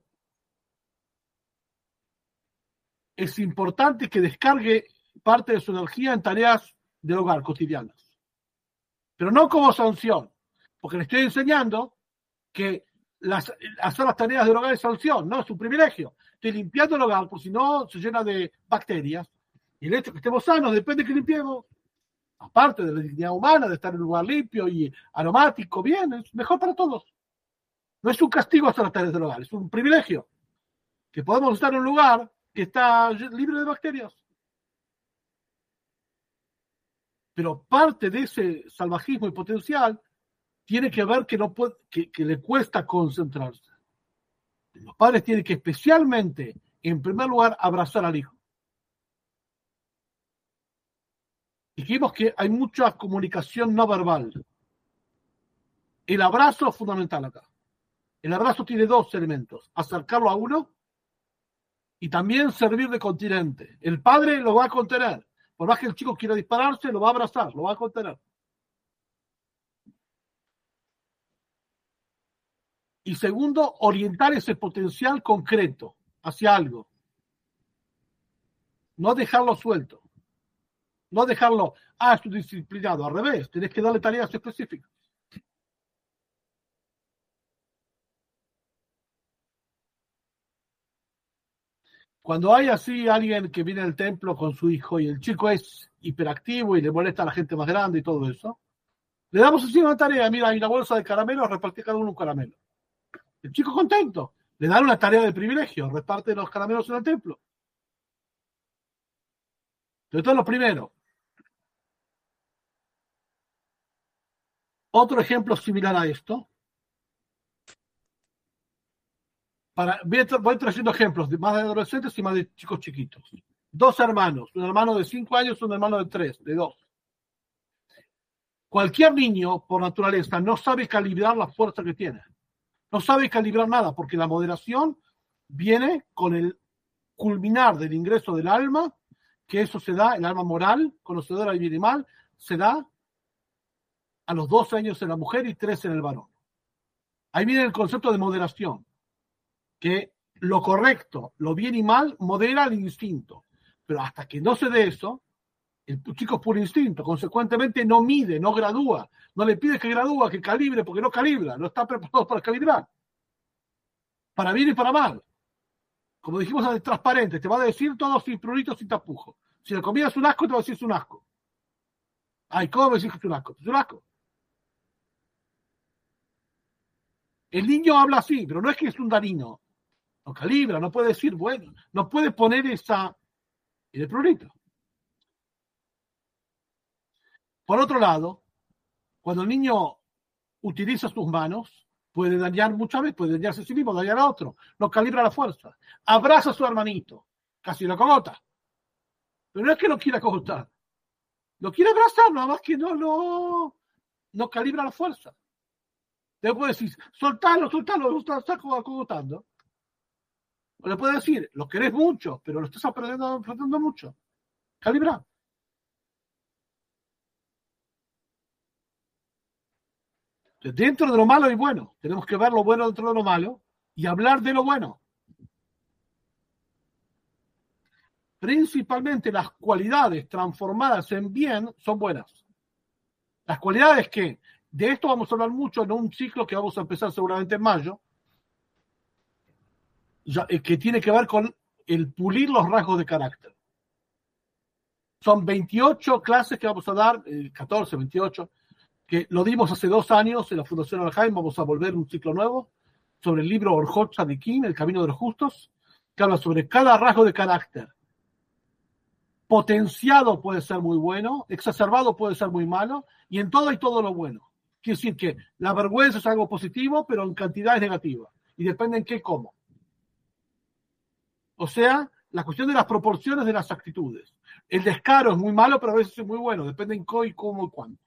es importante que descargue parte de su energía en tareas del hogar cotidianas. Pero no como sanción, porque le estoy enseñando que las, hacer las tareas del hogar es sanción, no es un privilegio. Estoy limpiando el hogar, porque si no se llena de bacterias. Y el hecho de que estemos sanos depende de que limpiemos. Aparte de la dignidad humana, de estar en un lugar limpio y aromático, bien, es mejor para todos. No es un castigo hacer las tareas del hogar, es un privilegio. Que podemos estar en un lugar que está libre de bacterias. Pero parte de ese salvajismo y potencial tiene que ver que, no puede, que, que le cuesta concentrarse. Los padres tienen que especialmente, en primer lugar, abrazar al hijo. Dijimos que hay mucha comunicación no verbal. El abrazo es fundamental acá. El abrazo tiene dos elementos. Acercarlo a uno y también servir de continente. El padre lo va a contener. Por más que el chico quiera dispararse, lo va a abrazar, lo va a contener. Y segundo, orientar ese potencial concreto hacia algo. No dejarlo suelto. No dejarlo, ah, es un disciplinado. Al revés, tenés que darle tareas específicas. Cuando hay así alguien que viene al templo con su hijo y el chico es hiperactivo y le molesta a la gente más grande y todo eso, le damos así una tarea. Mira, hay una bolsa de caramelos, reparte cada uno un caramelo. El chico contento. Le dan una tarea de privilegio, reparte los caramelos en el templo. Esto es lo primero. Otro ejemplo similar a esto. Para, voy, tra- voy trayendo ejemplos de más de adolescentes y más de chicos chiquitos. Dos hermanos, un hermano de cinco años, un hermano de tres, de dos. Cualquier niño, por naturaleza, no sabe calibrar la fuerza que tiene. No sabe calibrar nada, porque la moderación viene con el culminar del ingreso del alma, que eso se da, el alma moral, conocedora de bien y mal, se da a los doce años en la mujer y trece en el varón. Ahí viene el concepto de moderación, que lo correcto, lo bien y mal, modera el instinto. Pero hasta que no se dé eso, el chico es puro instinto, consecuentemente no mide, no gradúa, no le pide que gradúa, que calibre, porque no calibra, no está preparado para calibrar. Para bien y para mal. Como dijimos antes, transparente, te va a decir todo sin prurito, sin tapujo. Si la comida es un asco, te va a decir es un asco. Ay, ¿cómo me decís que es un asco? Es un asco. El niño habla así, pero no es que es un danino. No calibra, no puede decir, bueno, no puede poner esa, y de prurito. Por otro lado, cuando el niño utiliza sus manos, puede dañar muchas veces, puede dañarse a sí mismo, dañar a otro, no calibra la fuerza. Abraza a su hermanito, casi lo cogota. Pero no es que lo quiera cogotar, lo quiere abrazar, nada más que no, no, no calibra la fuerza. Después decís, soltalo, soltalo, lo estás cogotando. O le puedes decir, lo querés mucho, pero lo estás apretando, apretando mucho. Calibra. Dentro de lo malo y bueno, tenemos que ver lo bueno dentro de lo malo y hablar de lo bueno. Principalmente las cualidades transformadas en bien son buenas. Las cualidades que, de esto vamos a hablar mucho en un ciclo que vamos a empezar seguramente en mayo, ya, que tiene que ver con el pulir los rasgos de carácter. Son veintiocho clases que vamos a dar, eh, catorce, veintiocho, que lo dimos hace dos años en la Fundación Al-Haim. Vamos a volver un ciclo nuevo sobre el libro Orjot Tzadikim, El Camino de los Justos, que habla sobre cada rasgo de carácter. Potenciado puede ser muy bueno, exacerbado puede ser muy malo, y en todo hay todo lo bueno. Quiere decir que la vergüenza es algo positivo, pero en cantidad es negativa, y depende en qué cómo. O sea, la cuestión de las proporciones de las actitudes. El descaro es muy malo, pero a veces es muy bueno, depende en qué y cómo y cuándo.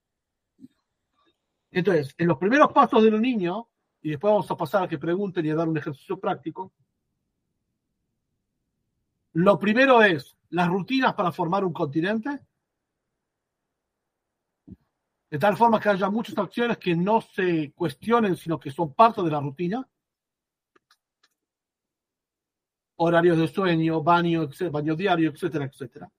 Entonces, en los primeros pasos de los niños, y después vamos a pasar a que pregunten y a dar un ejercicio práctico, lo primero es las rutinas para formar un continente, de tal forma que haya muchas acciones que no se cuestionen, sino que son parte de la rutina. Horarios de sueño, baño, etcétera, baño diario, etcétera, etcétera.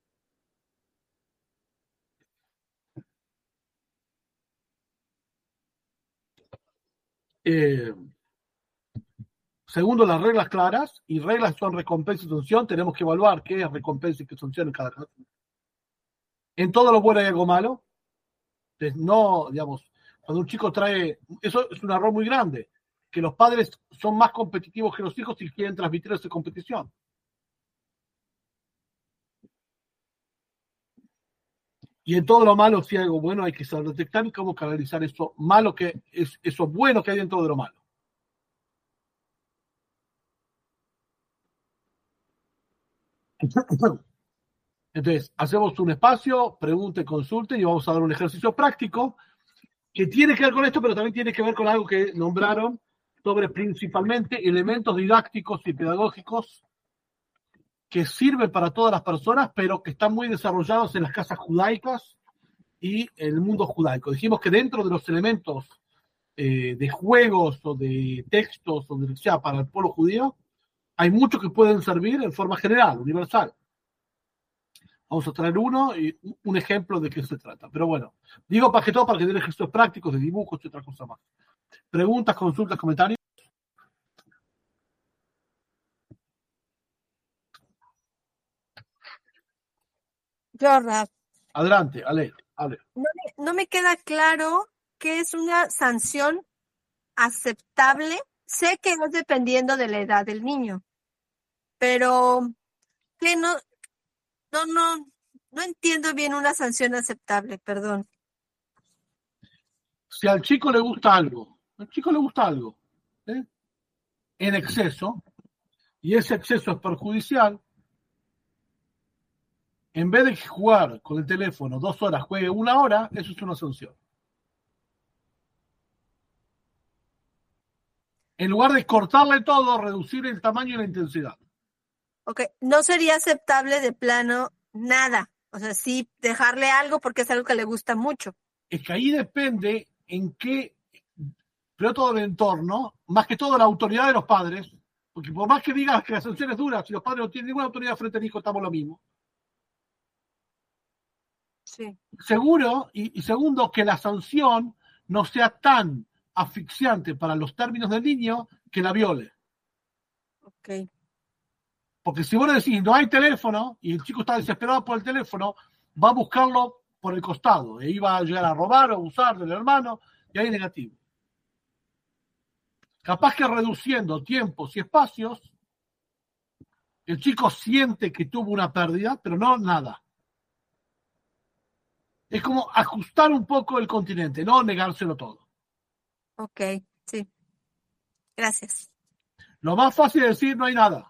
Eh, segundo, las reglas claras, y reglas son recompensa y sanción. Tenemos que evaluar qué es recompensa y qué sanción en cada caso. En todo lo bueno hay algo malo. Entonces, no, digamos, cuando un chico trae, eso es un error muy grande, que los padres son más competitivos que los hijos y quieren transmitir esa competición. Y en todo lo malo, si hay algo bueno, hay que saber detectar y cómo canalizar eso malo que es, eso bueno que hay dentro de lo malo. Entonces, hacemos un espacio, pregunten, consulten y vamos a dar un ejercicio práctico que tiene que ver con esto, pero también tiene que ver con algo que nombraron sobre principalmente elementos didácticos y pedagógicos que sirven para todas las personas, pero que están muy desarrollados en las casas judaicas y en el mundo judaico. Dijimos que dentro de los elementos eh, de juegos o de textos o de sea para el pueblo judío, hay muchos que pueden servir en forma general, universal. Vamos a traer uno y un ejemplo de qué se trata. Pero bueno, digo para que todo, para que den ejercicios prácticos de dibujos y otra cosa más. Preguntas, consultas, comentarios. Yo, Raf, Adelante, Ale, Ale. no me, no me queda claro qué es una sanción aceptable. Sé que es dependiendo de la edad del niño, pero que no, no, no, no entiendo bien una sanción aceptable, perdón. Si al chico le gusta algo, al chico le gusta algo, ¿eh? en exceso, y ese exceso es perjudicial, en vez de jugar con el teléfono dos horas, juegue una hora, eso es una sanción. En lugar de cortarle todo, reducir el tamaño y la intensidad. Ok, no sería aceptable de plano nada. O sea, sí dejarle algo porque es algo que le gusta mucho. Es que ahí depende en qué, pero todo el entorno, más que todo la autoridad de los padres, porque por más que digas que la sanción es dura, si los padres no tienen ninguna autoridad frente al hijo, estamos lo mismo. Sí. Seguro, y, y segundo, que la sanción no sea tan asfixiante para los términos del niño que la viole. Ok. Porque si vos le decís, no hay teléfono, y el chico está desesperado por el teléfono, va a buscarlo por el costado, e iba a llegar a robar o abusar del hermano, y ahí es negativo. Capaz que reduciendo tiempos y espacios, El chico siente que tuvo una pérdida, pero no nada. Es como ajustar un poco el continente, no negárselo todo. Ok, sí. Gracias. Lo más fácil es decir no hay nada.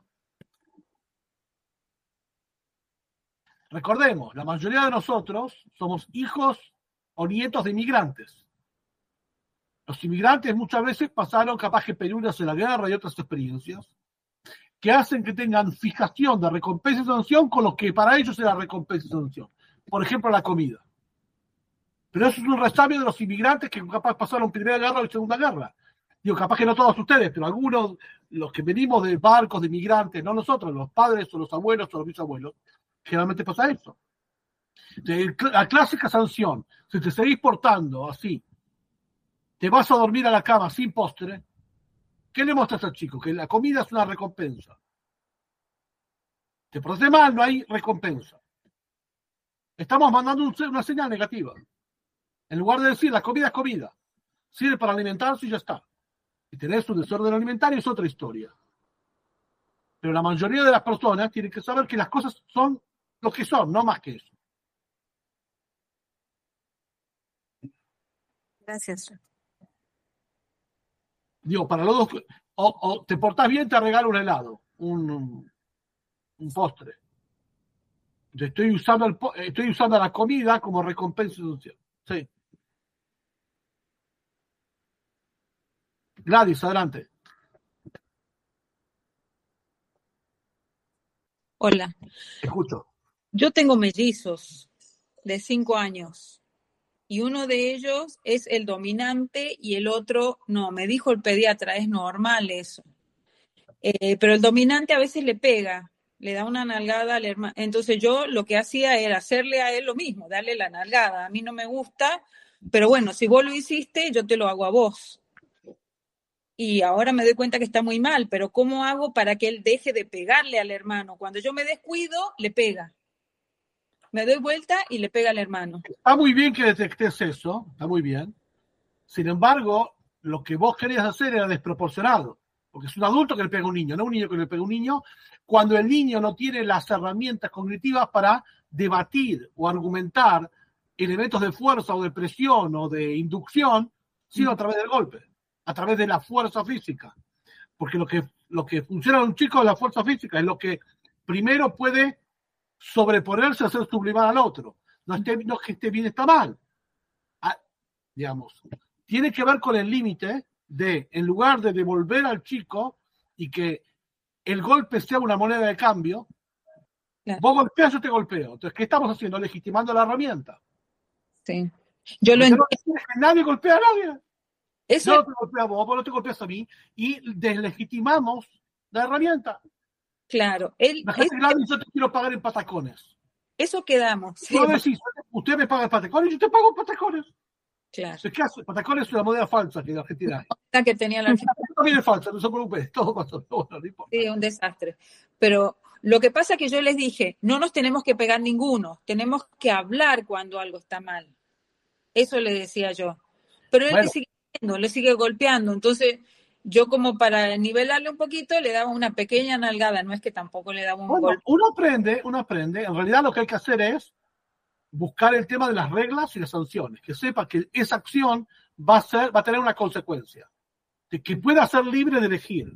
Recordemos, la mayoría de nosotros somos hijos o nietos de inmigrantes. Los inmigrantes muchas veces pasaron capaz que penurias en la guerra y otras experiencias que hacen que tengan fijación de recompensa y sanción con lo que para ellos era recompensa y sanción. Por ejemplo, la comida. Pero eso es un resabio de los inmigrantes que capaz pasaron Primera Guerra y Segunda Guerra. Digo, capaz que no todos ustedes, pero algunos, los que venimos de barcos de inmigrantes, no nosotros, los padres o los abuelos o los bisabuelos, generalmente pasa eso. La clásica sanción, si te seguís portando así, te vas a dormir a la cama sin postre, ¿qué le muestras al chico? Que la comida es una recompensa. Te portaste mal, no hay recompensa. Estamos mandando una señal negativa. En lugar de decir, la comida es comida, sirve para alimentarse y ya está. Si tenés un desorden alimentario es otra historia. Pero la mayoría de las personas tienen que saber que las cosas son lo que son, no más que eso. Gracias. Digo, para los dos, o, o te portás bien, te regalo un helado, un, un, un postre. Estoy usando, el, estoy usando la comida como recompensa y sanción. Sí. Gladys, adelante. Hola. Escucho. Yo tengo mellizos de cinco años y uno de ellos es el dominante y el otro no. Me dijo el pediatra, es normal eso. Eh, pero el dominante a veces le pega, le da una nalgada al hermano. Entonces yo lo que hacía era hacerle a él lo mismo, darle la nalgada. A mí no me gusta, pero bueno, si vos lo hiciste, yo te lo hago a vos. Y ahora me doy cuenta que está muy mal, pero ¿cómo hago para que él deje de pegarle al hermano? Cuando yo me descuido, le pega. Me doy vuelta y le pega al hermano. Está muy bien que detectes eso, está muy bien. Sin embargo, lo que vos querías hacer era desproporcionado, porque es un adulto que le pega a un niño, no un niño que le pega a un niño, cuando el niño no tiene las herramientas cognitivas para debatir o argumentar elementos de fuerza o de presión o de inducción, sino a través del golpe, a través de la fuerza física. Porque lo que, lo que funciona en un chico es la fuerza física, es lo que primero puede sobreponerse a hacer sublimar al otro. No, esté, no es que esté bien, está mal. Ah, digamos, tiene que ver con el límite de, en lugar de devolver al chico y que el golpe sea una moneda de cambio, claro. Vos golpeas, yo te golpeo. Entonces, ¿qué estamos haciendo? Legitimando la herramienta. Sí. Yo lo entiendo. No, nadie golpea a nadie. Eso... Yo no te golpeo a vos, vos no te golpeas a mí, y deslegitimamos la herramienta. Claro. Él, la gente es... grande, yo te quiero pagar en patacones. Eso quedamos. Sí. No decís, usted me paga en patacones y yo te pago en patacones. Claro. ¿Qué hace? Patacones es una moneda falsa que en Argentina hay. La que tenía la Argentina. También es falsa, no se preocupe, todo pasó. No, no importa. Sí, un desastre. Pero lo que pasa es que yo les dije, no nos tenemos que pegar ninguno, tenemos que hablar cuando algo está mal. Eso le decía yo. Pero él bueno. le sigue haciendo, le sigue golpeando. Entonces, yo como para nivelarle un poquito, le daba una pequeña nalgada. No es que tampoco le daba un bueno, golpe. Uno aprende, uno aprende. En realidad lo que hay que hacer es buscar el tema de las reglas y las sanciones. Que sepa que esa acción va a, ser, va a tener una consecuencia. De que pueda ser libre de elegir.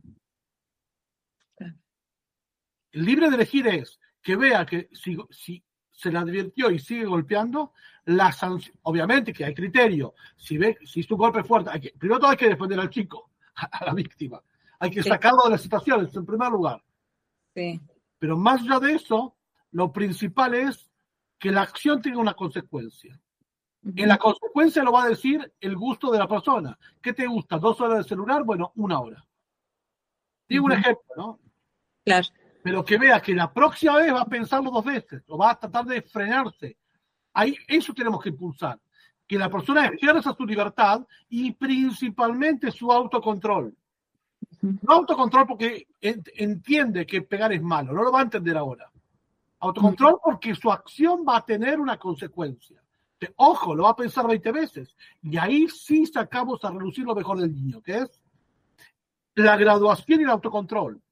El libre de elegir es que vea que si, si se le advirtió y sigue golpeando, la sanción, obviamente que hay criterio. Si ve, si es un golpe fuerte, hay que, primero todo hay que defender al chico, a, a la víctima. Hay que sí. sacarlo de las situaciones, en primer lugar. Sí. Pero más allá de eso, lo principal es que la acción tenga una consecuencia. Uh-huh. En la consecuencia lo va a decir el gusto de la persona. ¿Qué te gusta? ¿Dos horas de celular? Bueno, una hora. Digo uh-huh. un ejemplo, ¿no? Claro. Pero que vea que la próxima vez va a pensarlo dos veces, o va a tratar de frenarse. Ahí, eso tenemos que impulsar. Que la persona ejerza su libertad y principalmente su autocontrol. Uh-huh. No autocontrol porque ent- entiende que pegar es malo, no lo va a entender ahora. Autocontrol uh-huh. porque su acción va a tener una consecuencia. De, ojo, lo va a pensar veinte veces. Y ahí sí sacamos a relucir lo mejor del niño, que es la graduación y el autocontrol.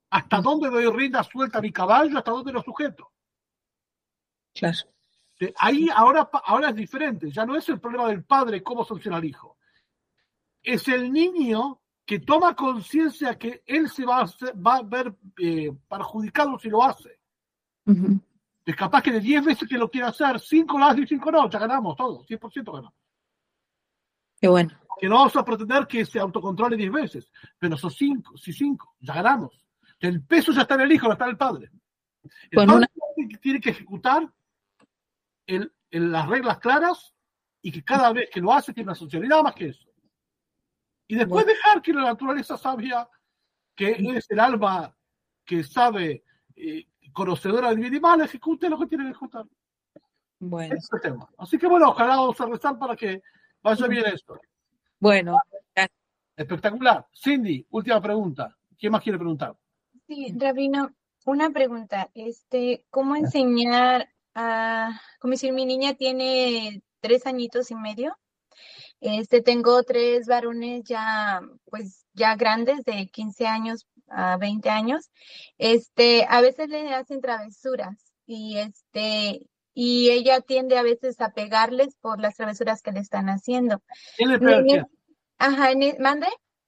¿Hasta dónde doy rienda suelta a mi caballo? ¿Hasta dónde lo sujeto? Claro. Ahí ahora, ahora es diferente. Ya no es el problema del padre cómo soluciona al hijo. Es el niño que toma conciencia que él se va a, hacer, va a ver eh, perjudicado si lo hace. Uh-huh. Es capaz que de diez veces que lo quiere hacer, cinco lo hace y cinco no, ya ganamos todo, cien por ciento ganamos. Qué bueno. Que no vamos a pretender que se autocontrole diez veces, pero son cinco, sí cinco, ya ganamos. El peso ya está en el hijo, no está en el padre. El Con padre una... tiene que ejecutar el, el, las reglas claras y que cada vez que lo hace tiene una sanción, y nada más que eso. Y después bueno. dejar que la naturaleza sabia, que es el alma que sabe, eh, conocedora del bien y mal, ejecute lo que tiene que ejecutar. Bueno. Ese es el tema. Así que bueno, ojalá vamos a rezar para que vaya bien esto. Bueno. Espectacular. Cindy, última pregunta. ¿Quién más quiere preguntar? Sí, Rabino, una pregunta. Este, ¿cómo enseñar a, como decir, mi niña tiene tres añitos y medio? Este, tengo tres varones ya, pues, ya grandes, de quince años a veinte años. Este, a veces le hacen travesuras y este, y ella tiende a veces a pegarles por las travesuras que le están haciendo. ¿Quién le pega al chico? Ajá, ¿mande?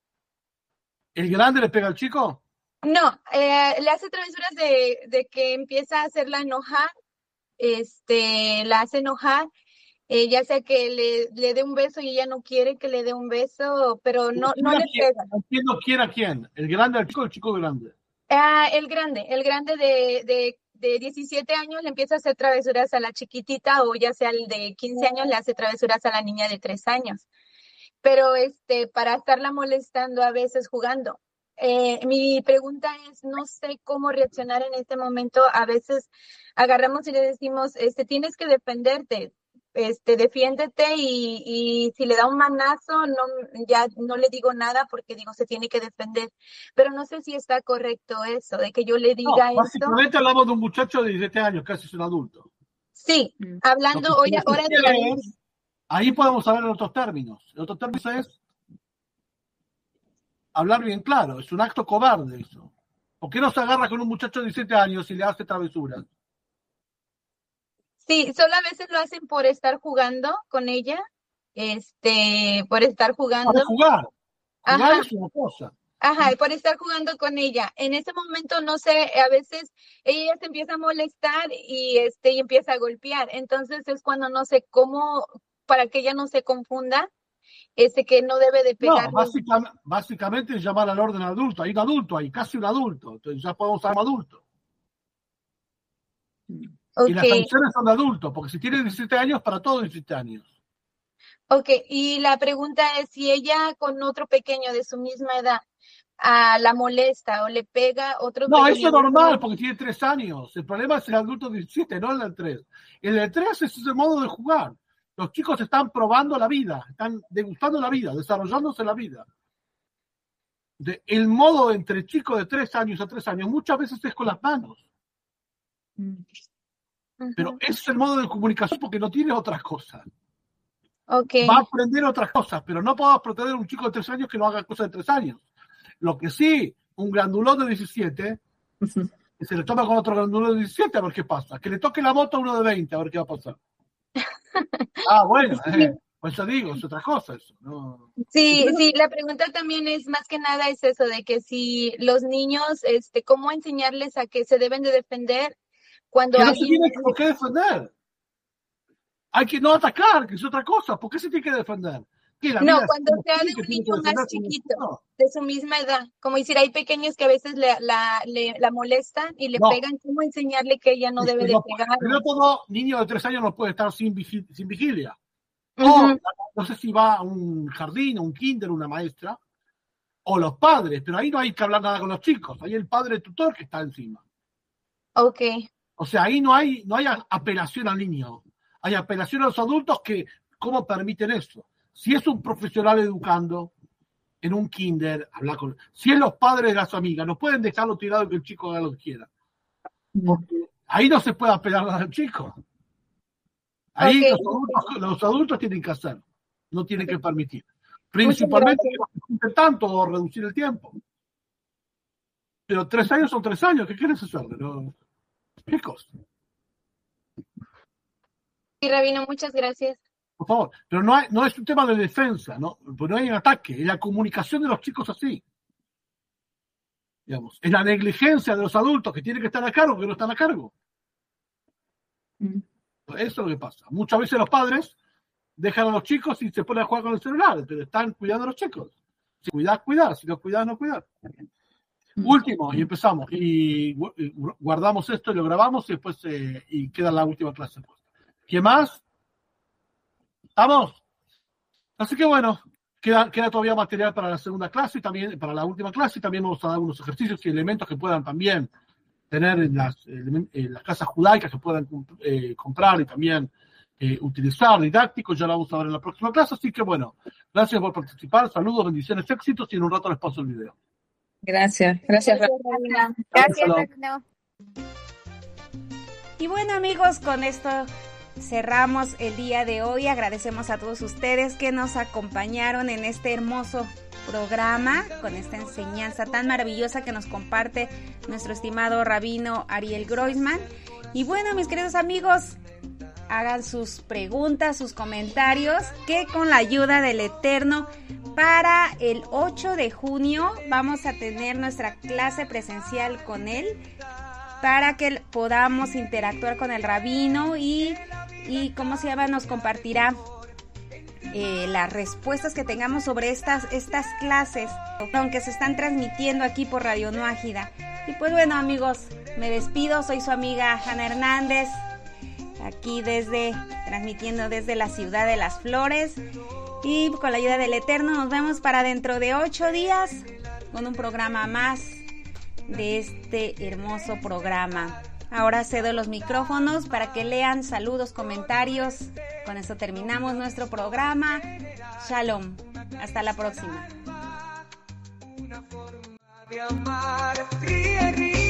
¿El grande le pega al chico? No, eh, le hace travesuras de, de que empieza a hacerla enojar, este, la hace enojar. Eh, ya sea que le, le dé un beso y ella no quiere que le dé un beso, pero no, no le pega. ¿Quién no quiere a quién? ¿El grande al chico o el chico grande? Ah, el grande, el grande de, de, de diecisiete años le empieza a hacer travesuras a la chiquitita, o ya sea el de quince años le hace travesuras a la niña de tres años. Pero este, para estarla molestando a veces jugando. Eh, mi pregunta es, no sé cómo reaccionar en este momento. A veces agarramos y le decimos, este, tienes que defenderte. Este, defiéndete y, y si le da un manazo, no, ya no le digo nada porque digo, se tiene que defender. Pero no sé si está correcto eso, de que yo le diga no, esto. Básicamente hablamos de un muchacho de diecisiete años, casi es un adulto. Sí, hablando hoy ahora de la niña. Ahí podemos hablar en otros términos. En otros términos es hablar bien claro, es un acto cobarde eso. ¿Por qué no se agarra con un muchacho de diecisiete años y le hace travesuras? Sí, solo a veces lo hacen por estar jugando con ella, este, por estar jugando. Para jugar. Jugar Ajá. es una cosa. Ajá, por estar jugando con ella. En ese momento, no sé, a veces ella se empieza a molestar y este, y empieza a golpear. Entonces es cuando no sé cómo, para que ella no se confunda, este, que no debe de pegar. No, básicamente, básicamente es llamar al orden adulto. Hay un adulto ahí, casi un adulto. Entonces ya podemos ser adulto. Okay. Y las sanciones son de adultos, porque si tiene diecisiete años, para todos diecisiete años. Ok, y la pregunta es si ella con otro pequeño de su misma edad a la molesta o le pega otro no, pequeño. No, eso es normal, porque tiene tres años. El problema es el adulto de diecisiete, no el del tres. El del tres es ese modo de jugar. Los chicos están probando la vida, están degustando la vida, desarrollándose la vida. De, el modo entre chicos de tres años a tres años muchas veces es con las manos. Uh-huh. Pero ese es el modo de comunicación porque no tiene otras cosas. Okay. Va a aprender otras cosas, pero no podemos pretender a un chico de tres años que no haga cosas de tres años. Lo que sí, un grandulón de diecisiete, uh-huh. que se le toma con otro grandulón de diecisiete, a ver qué pasa. Que le toque la moto a uno de veinte, a ver qué va a pasar. Ah, bueno, eh, pues yo digo, es otra cosa eso. No. Sí, sí, la pregunta también es más que nada es eso, de que si los niños, este, cómo enseñarles a que se deben de defender cuando que no alguien... se tiene por qué defender. Hay que no atacar, que es otra cosa. ¿Por qué se tiene que defender? No, cuando sea de un niño más chiquito, de su misma edad. Como decir, hay pequeños que a veces le, la, le, la molestan y le no. pegan. ¿Cómo enseñarle que ella no debe no, de pegar? Pero todo niño de tres años no puede estar sin, vigil, sin vigilia. Uh-huh. O, no sé si va a un jardín, a un kinder, una maestra, o los padres, pero ahí no hay que hablar nada con los chicos. Ahí el padre tutor que está encima. Ok. O sea, ahí no hay, no hay apelación al niño. Hay apelación a los adultos que, ¿cómo permiten eso? Si es un profesional educando en un kinder, habla con... Si es los padres de las amigas, no pueden dejarlo tirado y que el chico haga lo que quiera. Porque ahí no se puede apelar al chico. Ahí okay. los, adultos, los adultos tienen que hacer, no tienen que permitir. Principalmente que no se junte tanto o reducir el tiempo. Pero tres años son tres años, ¿qué quieres hacerle? ¿No? ¿Qué cosa? Sí, Rabino, muchas gracias. Por favor, pero no, hay, no es un tema de defensa, ¿no? Pues no hay un ataque, es la comunicación de los chicos así. Digamos, es la negligencia de los adultos que tienen que estar a cargo, que no están a cargo. Mm. Eso es lo que pasa. Muchas veces los padres dejan a los chicos y se ponen a jugar con el celular, pero están cuidando a los chicos. Si cuidas, cuidar, si no cuidas, no cuidar. Mm. Último, y empezamos, y guardamos esto y lo grabamos y después eh, y queda la última clase. ¿Qué más? ¿Estamos? Así que bueno, queda, queda todavía material para la segunda clase y también para la última clase, y también vamos a dar unos ejercicios y elementos que puedan también tener en las, en las casas judaicas, que puedan eh, comprar y también eh, utilizar, didácticos. Ya lo vamos a ver en la próxima clase. Así que bueno, gracias por participar, saludos, bendiciones, éxitos, y en un rato les paso el video. Gracias, gracias. Rabino. Gracias, Hasta Rabino. Y bueno, amigos, con esto cerramos el día de hoy. Agradecemos a todos ustedes que nos acompañaron en este hermoso programa, con esta enseñanza tan maravillosa que nos comparte nuestro estimado rabino Ariel Groisman. Y bueno, mis queridos amigos, hagan sus preguntas, sus comentarios, que con la ayuda del Eterno, para el ocho de junio vamos a tener nuestra clase presencial con él, para que podamos interactuar con el rabino y, y ¿cómo se llama? Nos compartirá eh, las respuestas que tengamos sobre estas, estas clases, aunque se están transmitiendo aquí por Radio Nuágida. Y pues bueno, amigos, me despido. Soy su amiga Hanna Hernández, aquí desde, transmitiendo desde la ciudad de las Flores. Y con la ayuda del Eterno nos vemos para dentro de ocho días con un programa más de este hermoso programa. Ahora cedo los micrófonos para que lean saludos, comentarios. Con eso terminamos nuestro programa. Shalom. Hasta la próxima. Una forma de amar, ríe, ríe.